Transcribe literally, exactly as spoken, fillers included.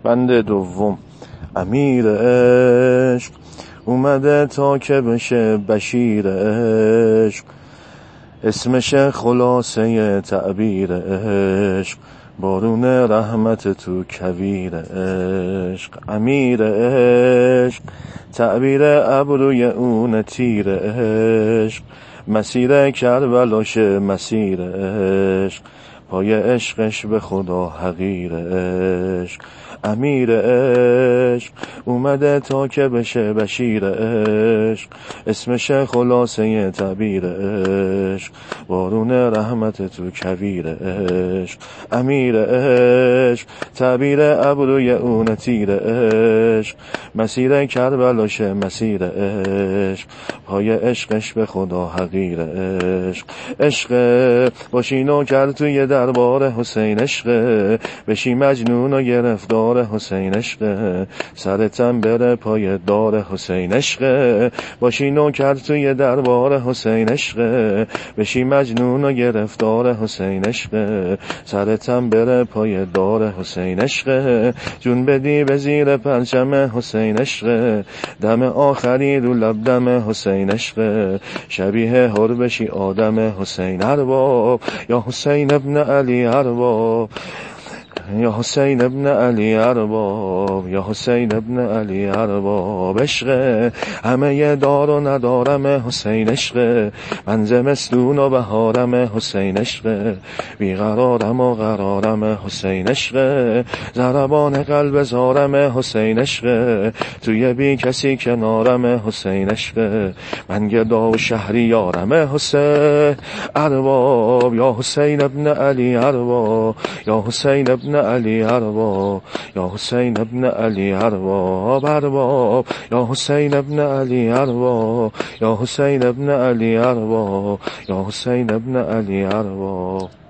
بند دوم. امیر عشق اومده تا که بشه بشیر عشق، اسمش خلاصه تعبیر عشق، بارون رحمت تو کویر عشق. امیر عشق تعبیر ابروی اون تیر عشق، مسیر کربلاش مسیر عشق، پای عشقش به خدا حقیر عشق. امیر عشق اومده تا که بشه بشیر عشق، اسمش خلاصه تعبیر عشق، بارون رحمت تو کویر عشق. امیر عشق تعبیر ابروی اون تیر عشق، مسیر کربلاش مسیر عشق، پای عشقش به خدا حقیر عشق. عشق باشی نوکر توی دربار حسین، عشق بشی مجنون و گرفتار حسین، عشق سرتم بره پای دار حسین، عشق باشی نوکر توی دربار حسین، عشق بشی مجنون و گرفتار حسین، عشق سرتم بره پای دار حسین، عشق جون بدی به زیر پرچم حسین، عشق دم آخری رو لب دم حسین، عشق شبیه هر بشی آدم حسین. ارباب یا حسین ابن علی ارباب، یا حسین ابن علی ارباب، یا حسین ابن علی ارباب. عشق همه ی دار و ندارم حسین، عشق من زمستون و بهارم حسین، عشق بیقرارم و قرارم حسین، عشق ضربان قلب زارم حسین، عشق توی بی کسی کنارم حسین، عشق من گدا و شهریارم حسین. ارباب یا حسین ابن علی ارباب، یا حسین ابن علی ارباب، یا حسین ابن علی ارباب. ارباب یا حسین ابن علی ارباب، یا حسین ابن علی ارباب، یا حسین ابن علی ارباب.